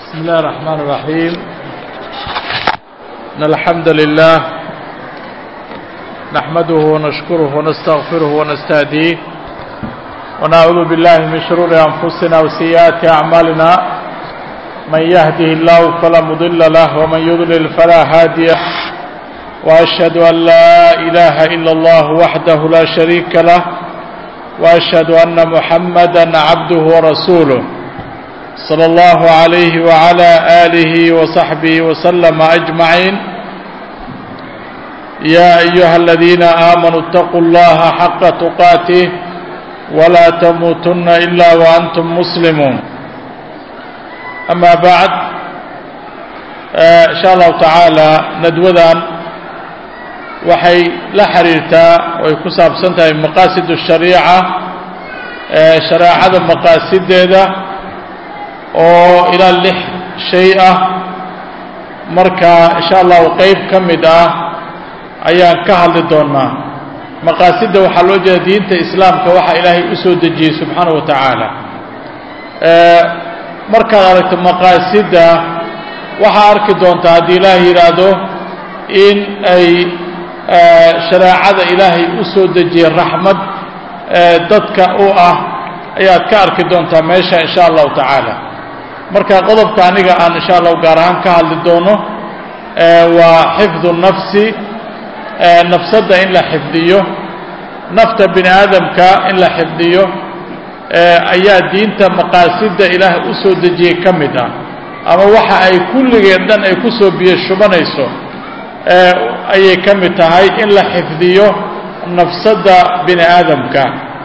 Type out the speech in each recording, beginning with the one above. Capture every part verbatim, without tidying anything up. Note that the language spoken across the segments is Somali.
بسم الله الرحمن الرحيم. إن الحمد لله نحمده ونشكره ونستغفره ونستهديه ونعوذ بالله من شرور أنفسنا وسيئات أعمالنا. من يهده الله فلا مضل له ومن يضلل فلا هادي له، وأشهد أن لا إله إلا الله وحده لا شريك له، وأشهد أن محمدا عبده ورسوله صلى الله عليه وعلى آله وصحبه وسلم أجمعين. يا أيها الذين آمنوا اتقوا الله حق تقاته ولا تموتن إلا وأنتم مسلمون. أما بعد، إن شاء الله تعالى ندوذا waxay la xiriirtaa way ku saabsan tahay maqaasidu shariica ee shariicada maqaasideeda oo ilaa lix shay ah. marka insha Allah qayb ka mid ah ayaan ka hadli doonaa. maqaasida waxa loo jeedaa diinta islaamka waxa Ilaahay u soo dejiyay subhanahu wa ta'ala. ee marka aragto maqaasida waxa arki doontaa hadii Ilaahay yiraahdo in ay shariicada Ilaahay u soo dejiyay raxmad dadka oo ah ayaad ka arki doontaa meesha insha Allah ta'ala. marka qodobka aniga aan insha Allah gaar ahaan ka hadli doono waa xifdu nafsi, nafsada in la xifdiyo, nafta bini aadamka in la xifdiyo ayaa diinta maqaasida Ilaahay u soo dejiyay kamid ah, ama waxa ay kulligeed dhan ay ku soo biyo shubanayso ayay ka mid tahay in la xifdiyo nafsada bini aadamka.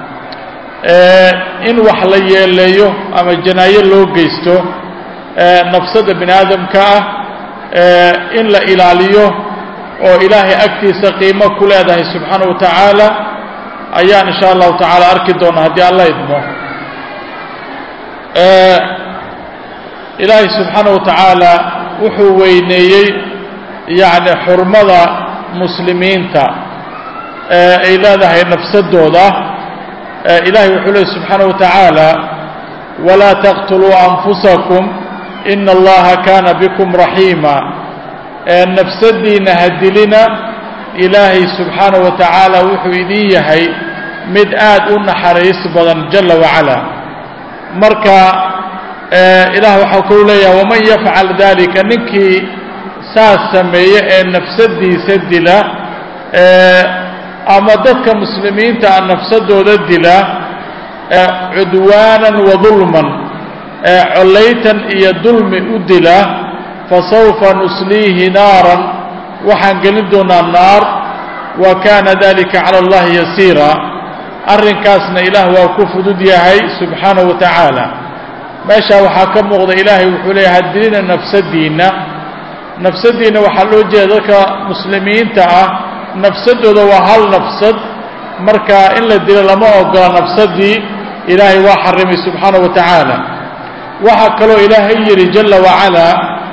in wax la yeeleeyo ama janaayo loo geysto nafsada bini aadamka ah in la ilaaliyo oo Ilaahay agtiisa qiimo ku leedahay subhanahu wa ta'ala ayaan insha Allah ta'ala arki doona hadii Allah idmo. Ilaahay subhanahu wa ta'ala wuxuu weyneeyay يعني حرمة مسلمين تا إلى ذا نفسدودا. إلهي وحوله سبحانه وتعالى ولا تقتلوا أنفسكم إن الله كان بكم رحيما. نفسدي نهدلنا إلهي سبحانه وتعالى وحويديه مدآد حريص بدن جل وعلا. مركا إله وحكوا لي ومن يفعل ذلك نكي saas sameeye ee nafsadiisa dila ama dadka muslimiinta aan nafsadooda dila cudwaanan wa dulman, colaytan iyo dulmi u dila, fasawfa nusliihi naaran, waxaan gelin doonaa naar, wa kaana dalika cala allahi yasiira. arrinkaasna ilaah waa ku fudud yahay subxaanahu wa tacaala. meesha waxaa ka muuqda ilaahay wuxuu leeyahay hadilina nafsadiina. nafsadiina waxaa loo jeeda dadka muslimiinta ah nafsadooda waa hal nafsad, marka in la dilo lama ogola nafsadii. ilaahay waa xarimay subxaanahu wa ta'ala. waxaa kaloo ilaahay yidhi jalla wacala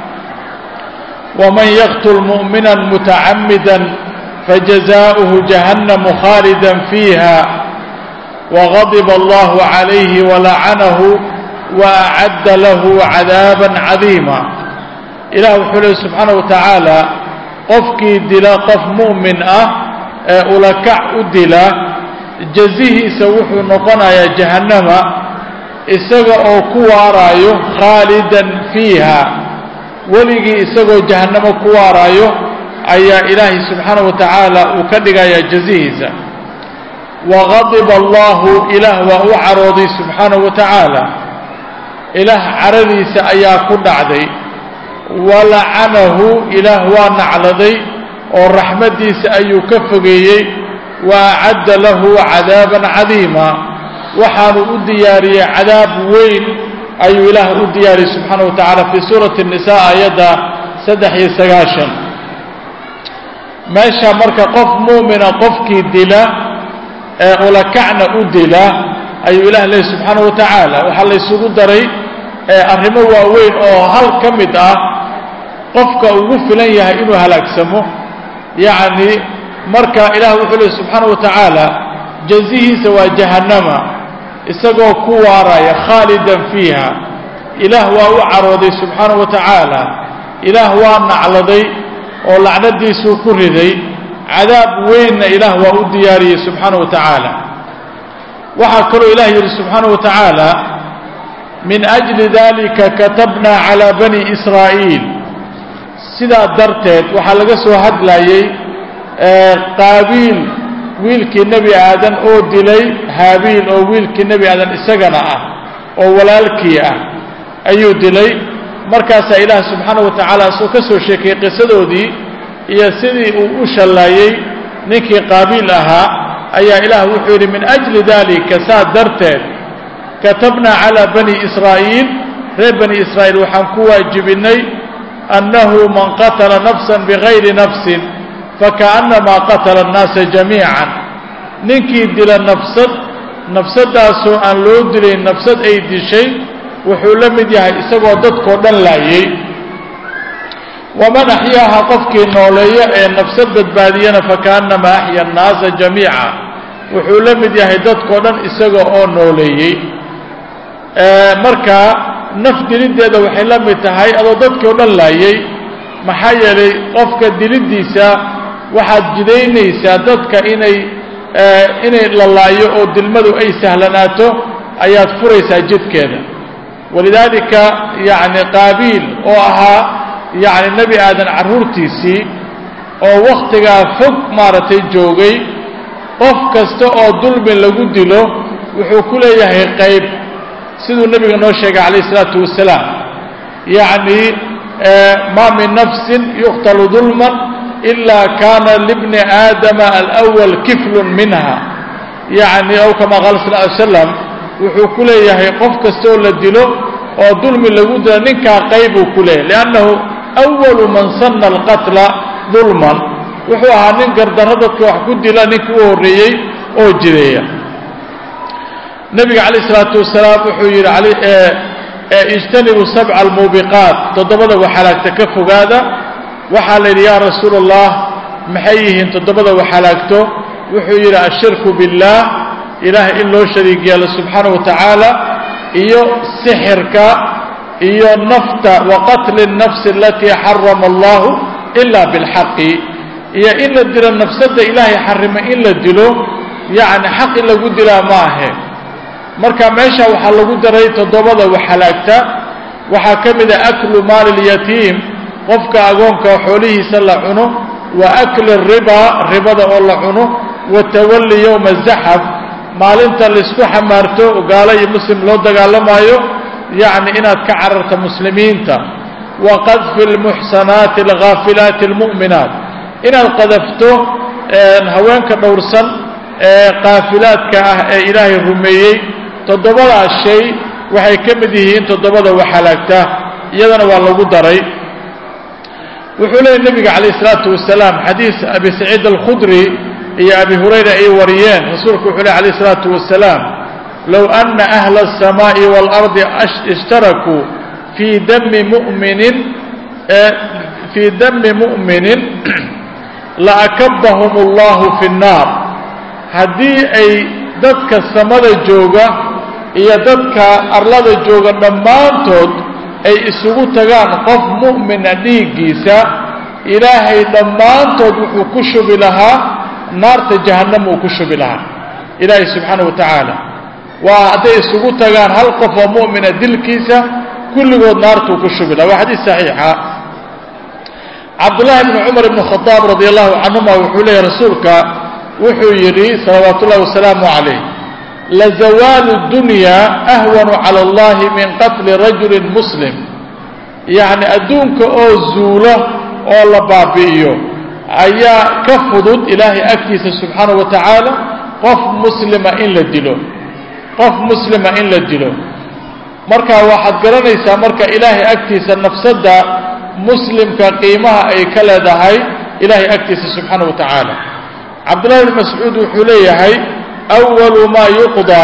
waman yaqtul mu'minan mutacammidan fajazaa'uhu jahannamu khaalidan fiiha wagadiba allahu calayhi walacanahu waacadda lahu cadaaban cadiima. ilaah wuxuu leeyahay subxaanahu wa ta'ala qofkii dila qof mu'min ah ee ulakac u dila jazihiisa wuxuu noqonayaa jahannama isaga oo ku waaraayo khaalidan fiiha, weligii isagoo jahannamo ku waaraayo ayaa ilaahay subxaanahu wa ta'ala uu ka dhigayaa jazihiisa. wagadiba allahu, ilaah waa u carooday subxaanahu wa ta'ala, ilaah caradiisa ayaa ku dhacday. walacanahu, ilaah waa nacladay oo raxmadiisa ayuu ka fogeeyey. waacadda lahu cadaaban cadiima, waxaanu u diyaariyey cadaab weyn ayuu ilaah u diyaariyey subxaanahu wa ta'ala fii suurati الnisaa aayadda saddex iyo sagaashan. meesha marka qof mu'mina qofkii dila ee ulakacna u dila ayuu ilaah leeyahay subxaanahu wa ta'ala waxaa la isugu daray arrimo waaweyn oo hal ka mid ah qofka ugu filan yahay inuu halaagsamo. yacni marka ilaah wuxuu leeyahay subxaanahu wa ta'ala jazihiisa waa jahannama isagoo ku waaraya khaalidan fiiha, ilaah waa u carooday subxaanahu wa tacaala ilaah waa nacladay oo lacnadiisuu ku riday cadaab weynna ilaah waa u diyaariyey subxaanahu wa tacaala waxaa kaloo ilaah yidhi subxaanahu wa tacaala min ajli dalika katabna calaa bani israa'iil sidaa darteed waxaa laga soo hadlayey qaabiil wiilkii nebi aadan oo dilay haabiil oo wiilkii nebi aadan isagana ah oo walaalkii ah ayuu dilay markaasaa ilaah subxaanahu wa tacaala isoo ka soo sheekayey qisadoodii iyo sidii uu u shallaayey ninkii qaabiil ahaa ayaa ilaah wuxuu yidhi min ajli dalika saa darteed katabna calaa bani israa'iil reer bani israa'iil waxaan ku waajibinnay annahu man qatala nafsan bigayri nafsin fakaannamaa qatala annaasa jamiican ninkii dila nafsad nafsaddaasoo aan loo dilayn nafsad ay dishay wuxuu la mid yahay isagoo dadkoo dhan laayey waman axyaaha qofkii nooleeyo ee nafsad badbaadiyana fakaannamaa axya annaasa jamiica wuxuu la mid yahay dadkoo dhan isaga oo nooleeyey marka naf diliddeeda waxay la mid tahay adoo dadkii o dhan laayey maxaa yeelay qofka diliddiisa waxaad jidaynaysaa dadka inay inay la laayo oo dilmadu ay sahlanaato ayaad furaysaa jidkeeda walidaalika yacni qaabiil oo ahaa yacni nebi aadan carruurtiisii oo wakhtigaa fog maaragtay joogay qof kasta oo dulmi lagu dilo wuxuu ku leeyahay qayb siduu nebiga noo sheegay calayh isalaatu wasalaam yacni maa min nafsin yuqtalu dulman ilaa kaana libni aadama alawal kiflun minha yacni ow kama qaala sal ly slam wuxuu ku leeyahay qof kastaoo la dilo oo dulmi lagu dilo ninkaa qaybuu ku leeyahay liannahu awalu man sanna alqatla dulman wuxuu ahaa nin gardarro dadka wax ku dila ninkii u horreeyey oo jideeya nebiga calayh isalaatu wasalaam wuxuu yidhi ijtanibuu sabca almuubiqaat toddobada waxalaagta ka fogaada waxaa la yidhi yaa rasuula allah maxay yihiin toddobada waxalaagto wuxuu yidhi ashirku billaah ilaahay in loo shariig yeelo subxaanahu wa tacaala iyo sixirka iyo nafta wa qatli الnafsi alatii xarama allahu ila bilxaqi iyo in la dilo nafsadda ilaahay xarimay in la dilo yacni xaq in lagu dilaa ma ahe marka meesha waxaa lagu daray toddobada waxalaagta waxaa ka mida aklu maali اlyatiim qofka agoonka xoolihiisa la cuno wa akli الribaa ribada oo la cuno wa tawalli yowma الzaxaf maalinta laisku xamaarto gaalo iyo muslim loo dagaalamaayo yacni inaad ka cararta muslimiinta wa qadfi اlmuxsanaati alghaafilaati اlmu'minaat inaad qadafto haweenka dhowrsan ee qaafilaadka ah ee ilaahay rumeeyey toddobadaas shay waxay ka mid yihiin toddobada waxalaagta iyadana waa lagu daray wuxuu leeyay nebiga calayh isalaatu wasalaam xadiis abi saciid alkhudri iyo abi hurayra ay wariyeen rasuulku wuxuu ley alayh isalaatu wasalaam low ana ahla الsamaaءi wاlardi ishtarakuu fii dami mu'minin fii dami mu'minin laakabahum اllahu fi الnaar haddii ay dadka samada jooga iyo dadka arlada jooga dhammaantood ay isugu tagaan qof mu'mina dhiiggiisa ilaahay dhammaantood wuxuu ku shubi lahaa naarta jahannam uu ku shubi lahaa ilaahay subxaanahu wa tacaala waa hadday isugu tagaan hal qof oo mu'mina dilkiisa kulligood naartuu ku shubi lahaa waa xadiis saxiixa cabdullaahi bni cumar ibni khadaab radi allahu canhuma wuxuu leeyahy rasuulka wuxuu yidhi salawaatu ullahi wasalaamu calayh lazawaalu dunyaa ahwanu cala allahi min qatli rajulin muslim yacni adduunka oo zuulo oo la baabi'iyo ayaa ka fudud ilaahay agtiisa subxaanahu wa tacaala qof muslima in la dilo qof muslima in la dilo marka waxaad garanaysaa marka ilaahay agtiisa nafsadda muslimka qiimaha ay ka leedahay ilaahay agtiisa subxaanahu wa tacaala cabdullahi bn mascuud wuxuu leeyahay awalu maa yuqdaa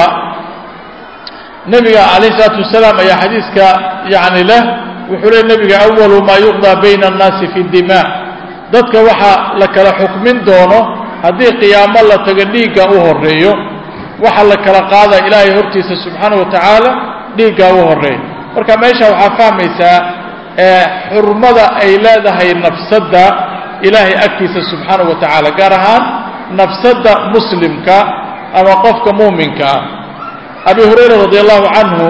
nebiga calayh isalaatu wasalaam ayaa xadiiska yacni leh wuxuu leey nebiga awalu maa yuqdaa bayna annaasi fi dimaa dadka waxaa la kala xukmin doono haddii qiyaamo la tago dhiigga u horreeyo waxaa la kala qaada ilaahay hortiisa subxaanahu wa tacaala dhiiggaa u horreeya marka meesha waxaa fahmaysaa xurmada ay leedahay nafsadda ilaahay agtiisa subxaanahu wa tacaala gaar ahaan nafsadda muslimka ama qofka muuminka ah abi hurayra radi allahu canhu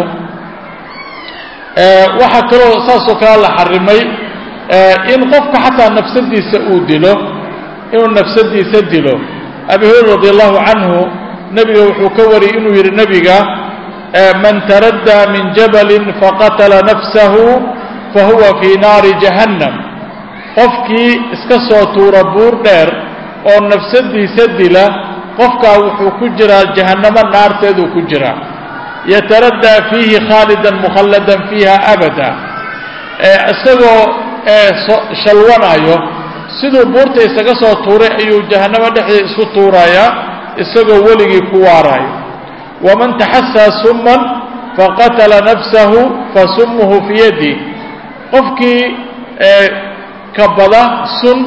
waxaa kaloo saasoo kale la xarimay in qofka xataa nafsadiisa uu dilo inuu nafsadiisa dilo abi hurayra radi allahu canhu nebiga wuxuu ka wariyey inuu yidhi nebiga man taraddaa min jabalin faqatala nafsahu fahuwa fii naari jahannam qofkii iska soo tuura buur dheer oo nafsadiisa dila qofkaa wuxuu ku jiraa jahannamo naarteeduu ku jiraa yataraddaa fiihi khaalidan mukhalladan fiiha abada isagoo shalwanayo siduu buurta isaga soo tuuray ayuu jahannamo dhexdeeda isku tuurayaa isagoo weligii ku waaraayo waman taxasaa summan faqatala nafsahu fasumuhu fii yadi qofkii kabada sun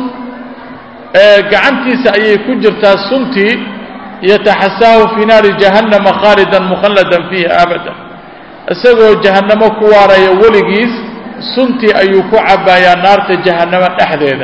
gacantiisa ayay ku jirtaa suntii yataxasaahu fii naari jahannama khaalidan mukhalladan fiiha abada isagoo jahannamo ku waaraya weligiis suntii ayuu ku cabaayaa naarta jahannamo dhexdeeda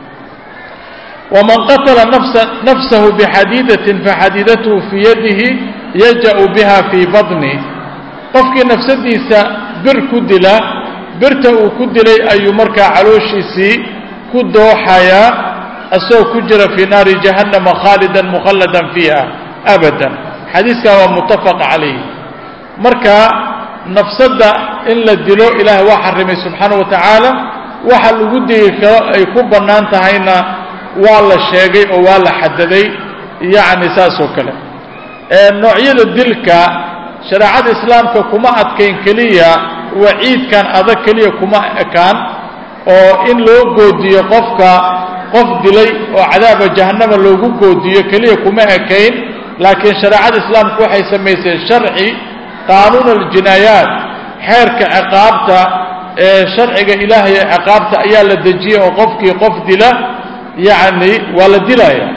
waman qatala nafsahu bixadiidatin faxadiidatuhu fii yadihi yaja'u biha fii badni qofkii nafsadiisa bir ku dila birta uu ku dilay ayuu markaa calooshiisii ku dooxayaa asagoo ku jira fii naari jahannama khaalidan mukhalladan fiiha abadan xadiiskaa waa muttafaq calayh marka nafsadda in la dilo ilaahay waa xarimay subxaanahu wa tacaala waxa lagu digi karo ay ku bannaan tahayna waa la sheegay oo waa la xadaday yacni saas oo kale noocyada dilka shareecada islaamka kuma adkayn keliya waciidkan adag keliya kuma ekaan oo in loo goodiyo qofka qof dilay oo cadaaba jahannama loogu goodiyo keliya kuma ekayn laakiin shareecada islaamku waxay samaysay sharci qaanuun aljinaayaat xeerka ciqaabta ee sharciga ilaahay ee ciqaabta ayaa la dejiyey oo qofkii qof dila yacni waa la dilaya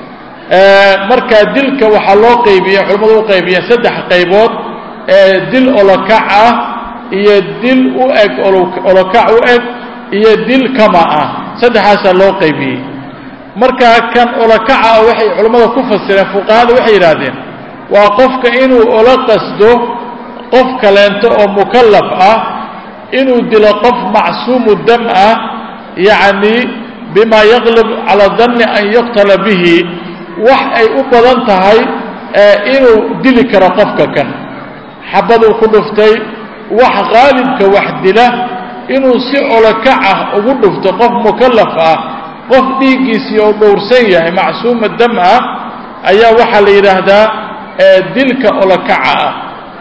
marka dilka waxaa loo qaybiya culimmadu u qaybiyeen saddex qaybood dil olokac ah iyo dil u eg olokac u eg iyo dil kama ah saddexaasaa loo qaybiyey marka kan olokaca waxay culimmada ku fasireen fuqahada waxay yidhaahdeen waa qofka inuu ola qasdo qof kaleento oo mukallaf ah inuu dilo qof macsuumu dam ah yacni bima yaqlib cala danni an yuqtala bihi wax ay u badan tahay inuu dili karo qofka kan xabaduu ku dhuftay wax qaalibka wax dila inuu si olokac ah ugu dhufto qof mukallaf ah qof dhiiggiisii oo dhowrsan yahay macsuuma dam ah ayaa waxaa la yidhaahdaa dilka olokaca ah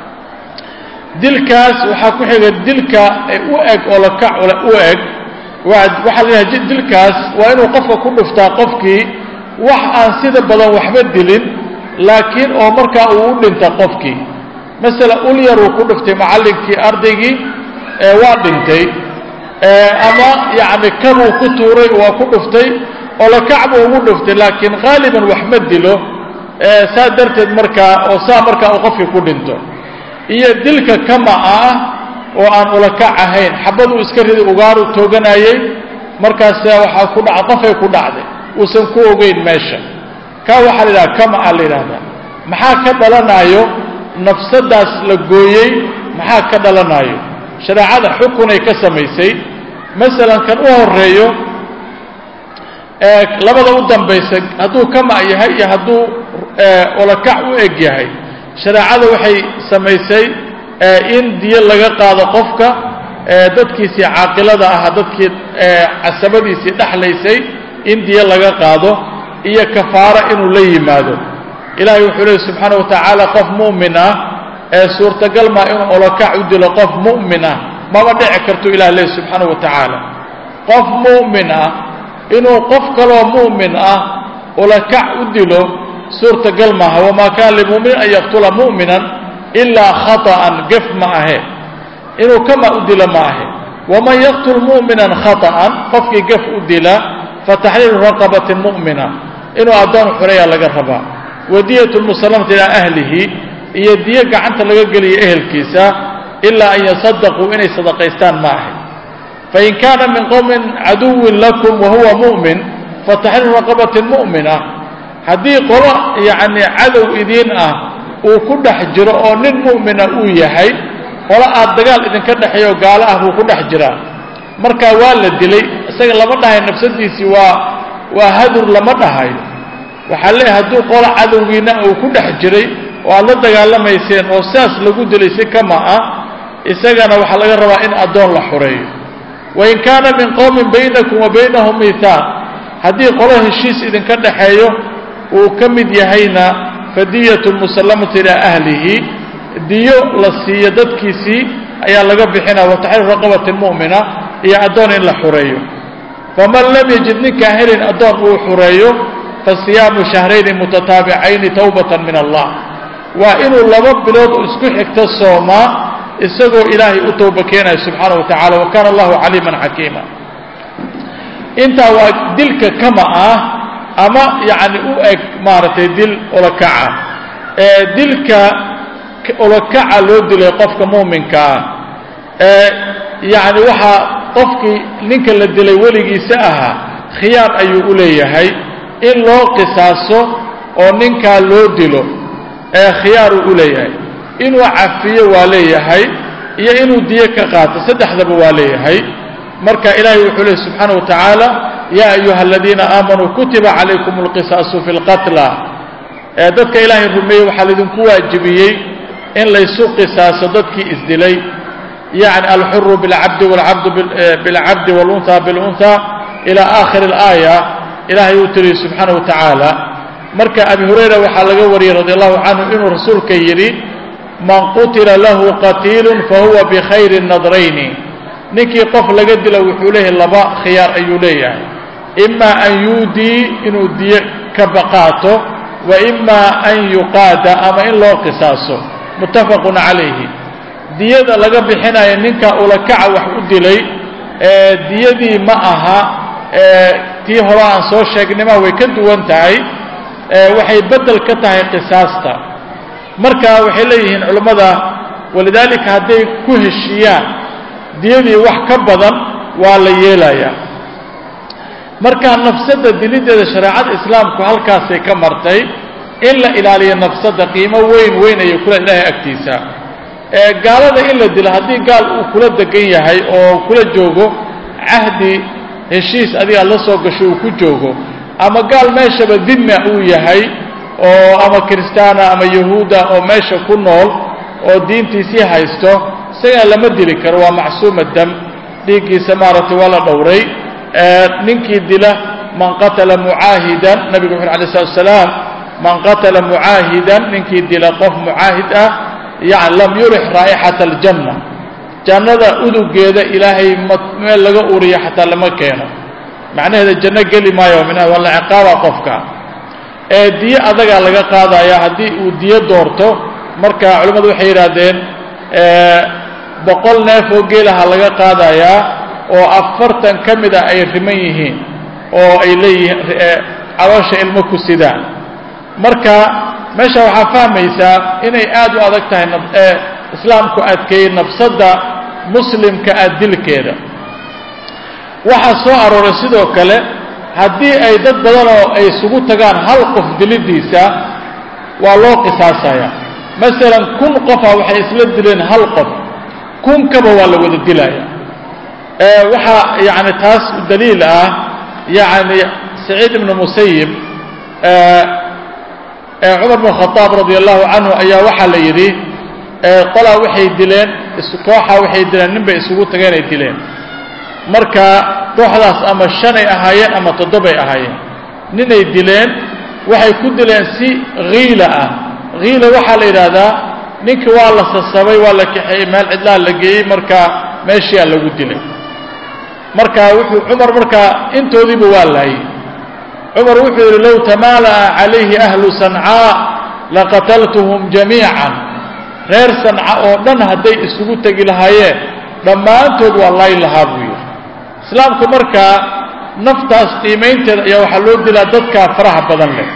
dilkaas waxaa ku xiga dilka u eg olokac u eg waxaa la yidhahda dilkaas waa inuu qofka ku dhuftaa qofkii wax aan sida badan waxba dilin laakiin oo markaa uu u dhinta qofkii masala ul yaruu ku dhuftay macallinkii ardaygii waa dhintay ama yacni kabuu ku tuuray waa ku dhuftay olokac buu ugu dhuftay laakiin qaaliban wax ma dilo saa darteed markaa oo saa markaa uu qofkii ku dhinto iyo dilka kama ah oo aan olokac ahayn xabaduu iska ridi ugaaru tooganayay markaas waxaa ku dhaca qofay ku dhacday uusan ku ogeyn meesha kaa waxaa la yidhaha kama a la yidhahdaa maxaa ka dhalanayo nafsadaas la gooyey maxaa ka dhalanayo shareecada xukunay ka samaysay masalan kan u horeeyo labada u dambaysa hadduu kama yahay iyo hadduu olokac u eg yahay shareecada waxay samaysay in diyo laga qaado qofka dadkiisii caaqilada ahaa dadkii casabadiisii dhexlaysay in diyo laga qaado iyo kafaara inuu la yimaado ilaahay wuxuu leeyahy subxaanahu wa tacaala qof mu'min ah ee suurtagal maa inuu olokac u dilo qof mu'min ah maba dhici karto ilah leeyahy subxaanahu wa tacaala qof mu'min ah inuu qof kaloo mu'min ah olokac u dilo suurtagal maaha wamaa kaana limuminin an yaqtula mu'minan ilaa khata'an gef ma ahe inuu kama u dilo ma ahe waman yaqtul mu'minan khata'an qofkii gef u dila fataxriiru raqabatin mu'mina inuu addoon xureeyaa laga rabaa wadiyatu lmusallamati ilaa ahlihi iyo diyo gacanta laga geliyo ehelkiisa إلا أن يصدقوا إني صدقيستان معه فإن كان من قوم عدو لكم وهو مؤمن فتحرير رقبة مؤمنة هذه قراء يعني عدو إذين أه وكل حجرة أو للمؤمنة أويهي قراء الدجال إذن كان حيو قال أه وكل حجرة مركا والد لي سجل لما ده نفسدي سوا وهدر لما ده هاي وحليه هدو قراء عدو إذين وكل حجري والله الدجال لما يسين وساس لجود لي سكما أه إسجنا وحلقة رواء أدون لحري وإن كان من قوم بينكم وبينهم ميثاق هذه قوله الشيس إذن كان حيو وكمد يهينا فدية المسلمة إلى أهله ديو للسيادات كيسي أي لقب حنا وتحرير رقبة المؤمنة هي أدون إلا حريو فمن لم يجد كاهر أدون حريو فالصيام شهرين متتابعين توبة من الله وإنه لبب بلود اسكح اكتصوما isagoo ilaahay u tooba keenay subhanahu wa ta'ala wa kana Allahu aliman hakima inta waa dilka kama ah ama yaani u eg maaratay dil ola kaca ee dilka ola kaca loo dilay qofka muuminka ee yaani waxa qofkii ninka la dilay waligiisa aha khiyaar ayuu u leeyahay in loo qisaaso oo ninka loo dilo ee khiyaar u leeyahay inuu cafiyo waa leeyahay iyo inuu diye ka qaato saddexdaba waa leeyahay marka ilaahay wuxuu leeyahay subhanahu wa ta'ala ya ayuha alladina aamanu kutiba alaykumul qisaasu fil qatl ee dadka ilaahay rumeeyay waxa idinku waajibiyay in la isu qisaaso dadkii isdilay yaani al hurr bil abd wal abd bil abd wal untha bil untha ila aakhir al aya ilaahay uu tiri subhanahu wa ta'ala marka abi hurayra waxa laga wariyay radiyallahu anhu inuu rasuulka yiri من قتل له قتيل فهو بخير النظرين نكي قف لقد له وحوله اللباء خيار أيوليه إما أن يودي إنه دي كبقاته وإما أن يقاد أما إن له قصاصه متفق عليه ديادة لقب حنا ينك أولكع وحود لي ديادي معها تي هران سوشيك نما ويكد وانتعي وحي بدل كتاهي قصاصته marka waxay leeyihiin culimada walidaalika haday ku heshiyaan diyadii wax ka badan waa la yeelaya marka nafsada dilideeda shariicada islaamku halkaas ay ka martay in la ilaaliyo nafsada qiimo weyn weyn ay kula ilaahay agtiisa ee gaalada in la dilo hadii gaal uu kula degan yahay oo kula joogo ahdi heshiis adiga la soo gasho uu ku joogo ama gaal meeshaba dhimma uu yahay oo ama kristaana ama yahuuda oo meesha ku nool oo diintiisii haysto isaga lama dili karo waa macsuum dam dhigiisa maartay wala dhowray ee ninkii dila man qatala muahidan nabiga sallallahu alayhi wasallam man qatala muahidan ninkii dila qof muahid ah yaani lam yurih raihata aljanna jannada udugeeda ilaahay meel laga uriyo hatta lama keeno macnaheedu janno gali maayo min wala ciqaaba qofka ee diya adaga laga qaadaya hadii uu diya doorto marka culimadu waxay yiraahdeen ee boqol neef oo geelaha laga qaadaya oo afartan kamida ay riman yihiin oo ay leeyihiin caloosha ilmo ku sidaan marka meesha waxa fahmaysaa inay aad u adag tahay ee islaamku adkeey nafsada muslimka adilkeeda waxa soo arooray sidoo kale haddii ay dad badan oo ay isugu tagaan hal qof dilidiisa waa loo qisaasaya مثلا كن قفا وحي اسلا دلين هل قف كن كبا ولا ودا دلايا اه وحا يعني تاس دليل اه يعني سعيد بن مسيب اه اه عمر بن الخطاب رضي الله عنه ايا وحا ليدي اه طلع وحي دلين اسكوحا وحي دلين نبا اسوغو تغين دلين marka kooxdaas ama shan ay ahaayeen ama toddoba ay ahaayeen ninay dileen waxay ku dileen si qiila ah qiila waxa la yiraahdaa ninka waa la sasabay waa la kaxay meel cidla la geeyay marka meeshii lagu dilay marka wuxuu Umar marka intoodiiba waa laay Umar wuxuu yiri law tamala alayhi ahlu san'a laqataltuhum jami'an reer san'a oo dhan haday isugu tagi lahaayeen dhamaantood waa laay lahaabuu islaamku marka naftaas qiimeynteeda ayaa waxa loo dilaa dadka faraha badan leh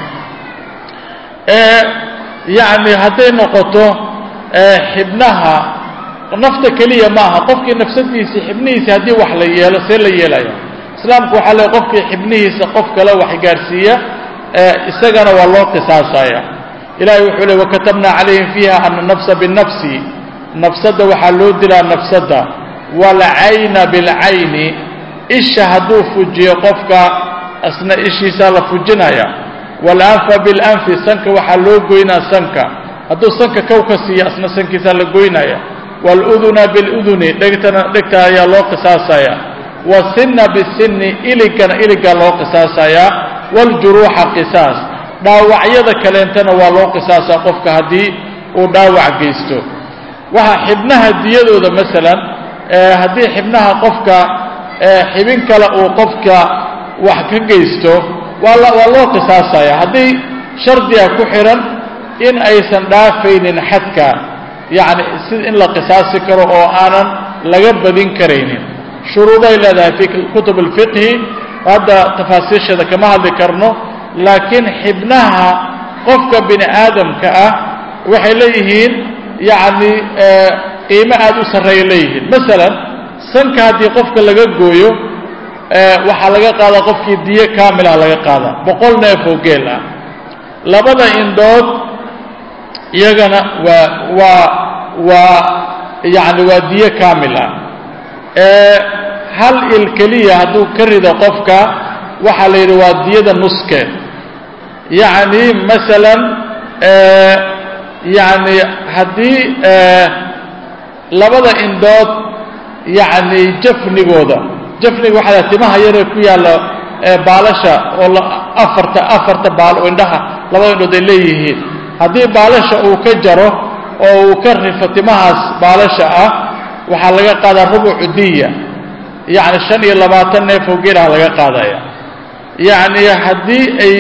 ee yaani haday noqoto ee xibnaha nafta kaliya maaha qofkii nafsadiisa xibnihiisa hadii wax la yeelo see la yeelayo islaamku waxa la qofkii xibnihiisa qof kale wax gaarsiiya isagana waa loo qisaasaya ilaahay wuxuu leeyahay wakatabna calayhim fiha anna nafsa bin-nafsi nafsada waxa loo dilaa nafsada wal ayna bil ayni isha haduu fujiyo qofka asna ishiisa la fujinaya wal anfa bil anfi sanka waxa loo goynaa sanka haduu sanka kawka siiyo asna sankiisa la goynaya wal udhuna bil udhuni dhegtana dhegta ayaa loo qisaasaya wasinna bisinni iligana iliga loo qisaasaya wal juruha qisas dhaawacyada kaleentana waa loo qisaasaa qofka hadii uu dhaawac geysto waxa xibnaha diyadooda midalan hadii xibnaha qofka xibin kale uu qofka wax ka geysto waa loo qisaasaya hadii shardiga ku xiran in aysan dhaafaynin xadka yaani sid in la qisaasi karo oo aanan laga badin kareynin shuruuday leedahay fi kutub al-fiqh hada tafaasiishada kama hadli karno laakiin xibnaha qofka bini aadamka ah waxay leeyihiin yaani qiimo aad u sareeyo leeyihiin midalan sanka hadii qofka laga gooyo waxa laga qaada qofkii diye kaamil ah laga qaada boqol neef oo geel ah labada indhood iyagana waa waa waa yaani waa diye kaamil ah ee hal il kaliya haduu ka rido qofka waxa la yiri waa diyada nuske yaani midalan ee yaani hadii ee labada indhood yaani jafnigooda jafniga waxa timaha yar ku yaala ee baalasha oo afarta afarta baal oo indhaha labada indhood ay leeyihiin hadii baalasha uu ka jaro oo uu ka rifo timahaas baalasha ah waxa laga qaadaa rubuc diya yaani shan iyo labaatan neef oo geela laga qaadaya yaani hadii ay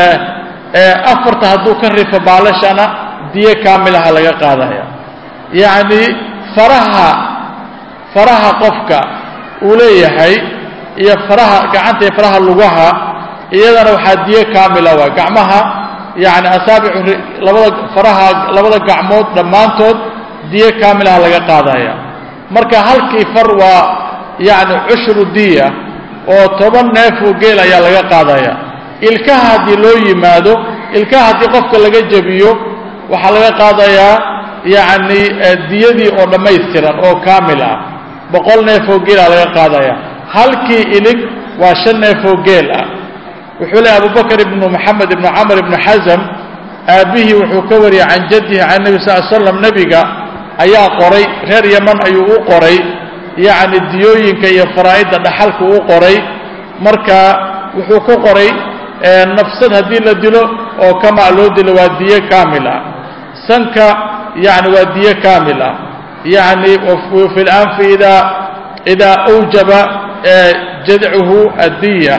afarta haduu ka rifo baalashana diye kaamil ah laga qaadaya yaani faraha faraha qofka uu leeyahay iyo faraha gacanta iyo faraha lugaha iyadana waxa diye kaamil ah waa gacmaha yaani asaabicu labada faraha labada gacmood dhamaantood diye kaamil ah laga qaadaya marka halkii far waa yaani ushru diya oo toban neef oo geel ayaa laga qaadaya ilkaha hadii loo yimaado ilkaha hadii qofka laga jabiyo waxa laga qaadaya yaani diyadii oo dhameystiran oo kaamil ah boqol neef oo geel laga qaadaya halkii ilig waa shan neef oo geel ah wuxuu leeyahay Abu Bakr ibn Muhammad ibn Amr ibn Hazm abihi wuxuu ka wariyay can jaddihi can nabi sallallahu alayhi wasallam nabiga ayaa qoray reer Yaman ayuu u qoray yaani diyooyinka iyo faraa'ida dhaxalku u qoray marka wuxuu ku qoray nafsad hadii la dilo oo kama loo dilo waa diye kaamil ah sanka yaani waa diye kaamil ah يعني وفي الأنف إذا إذا أوجب جذعه الدية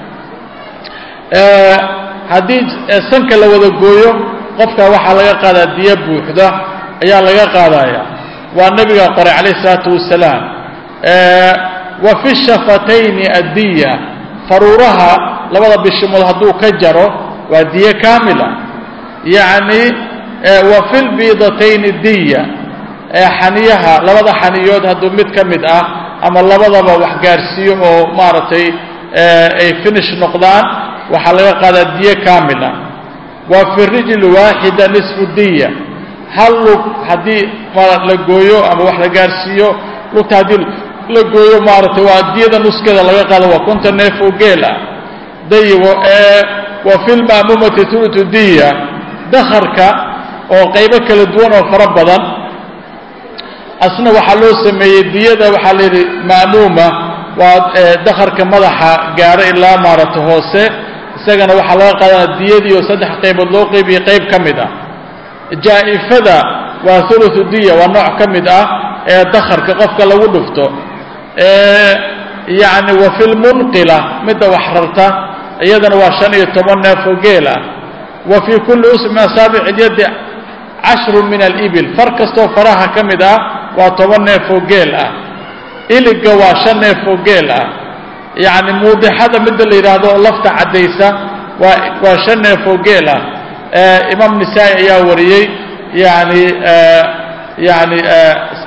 هذه سنك لو ذقويه قفك وحى لقى قاد الدية بوحدة أيها لقى قادايا والنبي قال عليه الصلاة والسلام وفي الشفتين الدية فرورها لوضع بالشمال هدو كجره والدية كاملة يعني وفي البيضتين الدية xaniyaha labada xaniyood haduu mid kamid ah ama labadaba wax gaarsiyo oo maartay ay finish noqdaan waxa laga qaadaa diye kaamil ah wa fi rijl waahida nisfu diya hal hadii la gooyo ama wax la gaarsiyo lugta hadii la gooyo maartay waa diyada nuskeeda laga qaado waa konton neef oo geel ah dayo ee wa fil ma'mumati thuluth diya dakharka oo qaybo kala duwan oo fara badan asna waxa loo sameeyay diyada waxa la yiri maamuma waa dakharka madaxa gaar ilaa maarata hoose isagana waxa laga qaadaa diyadii oo saddex qaybood loo qaybiyo qayb kamid ah jaaifada waa thuluth diya waa nooc kamid ah ee dakharka qofka lagu dhufto ee yaani wa fil munqila midda waxrarta iyadana waa shan iyo toban neef oo geel ah wa fi kulli usma sabi' al-yad عشر من الإبل فركستو فراها كمدا وطبن فوقيلا إلي قواشن فوقيلا يعني موضحة مد اللي يرادو لفت عديسة وشن فوقيلا آه إمام نسائي يا وريي يعني آه يعني آه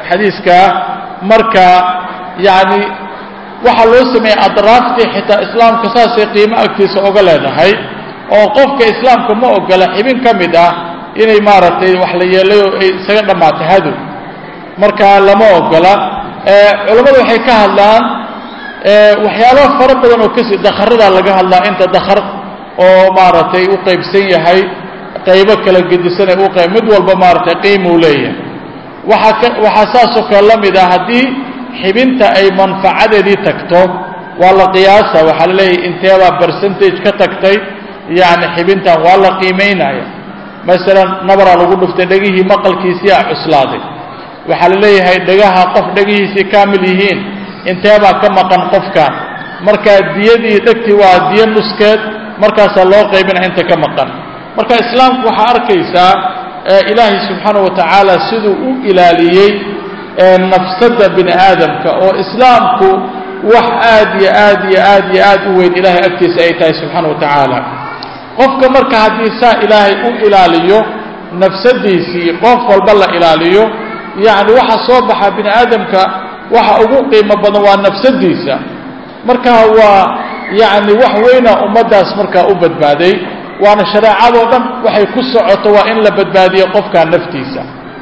xadiiska marka yaani waxa loo sameeyay adraafti xitaa islaamka saasay qiimo agtiisa uga leedahay oo qofka islaamka ma ogola xibin kamid ah inay maartay wax la yeelayo ay isaga dhamaatay hadu marka lama ogola ee culimadu waxay ka hadlaan ee waxyaalo fara badan oo kasi dakharada laga hadlaa inta dakhar oo maartay u qaybsan yahay qaybo kala gedisan ee u qayb mid walba maartay qiimo u leeyahay waxa waxa saasoo kala mid ah hadii xibinta ay manfaacadeedii tagto waa la qiyaasa waxa la leeyahay inteeba percentage ka tagtay yaani xibinta waa la qiimeynaya مثلا نبر lagu dhuftay dhagihi maqalkiisa cuslaaday waxa la leeyahay dhagaha qof dhagihiisa kaamil yihiin inteeba ka maqan qofka marka diyadii dhagti waa diya nuskeed markaas loo qaybina inta ka maqan marka islaamku waxa arkaysa ilaahi subhanahu wa ta'ala sidoo uu ilaaliyay nafsada bini aadamka oo islaamku wax aad iyo aad iyo aad iyo aad u weyn ilaahi agtiisa ay tahay subhanahu wa ta'ala qofka marka hadii saa ilaahay uu ilaaliyo nafsadiisi qof walba la ilaaliyo yaani waxa soo baxa bini aadamka waxa ugu qiimo badan waa nafsadiisa marka waa yaani wax weyn ummadaas marka u badbaaday waana shariicado dhan waxay ku socoto waa in la badbaadiyo qofka naftiisa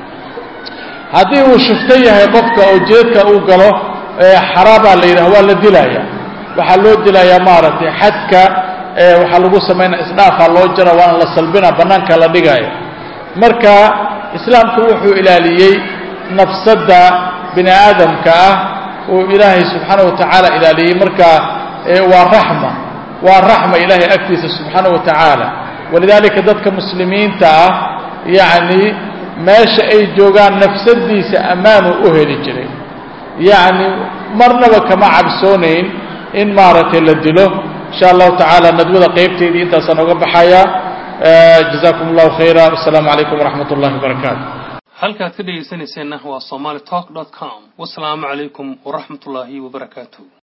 hadii uu shiftay yahay qofka oo jeedka uu galo xaraaba la yiraahdo waa la dilaya waxa loo dilaya maartay xadka waxa lagu sameeyay isdhaafa loo jira waa la salbina banaanka la dhigayo marka islaamku wuxuu ilaaliyay nafsada bini aadamka ah oo ilaahay subhanahu wa ta'ala ilaaliyay marka waa rahma waa rahma ilaahay agtiisa subhanahu wa ta'ala walidalika dadka muslimiinta ah yaani meesha ay joogaan nafsadiisa amaanu u heli jiray yaani marnaba kama cabsoonayn in maartay la dilo إن شاء الله تعالى ندوة قيبتي دي انت سنوغا بحايا جزاكم الله خيرا والسلام عليكم ورحمة الله وبركاته halka ka dhageysanaysan waa somali talk dot com والسلام عليكم ورحمة الله وبركاته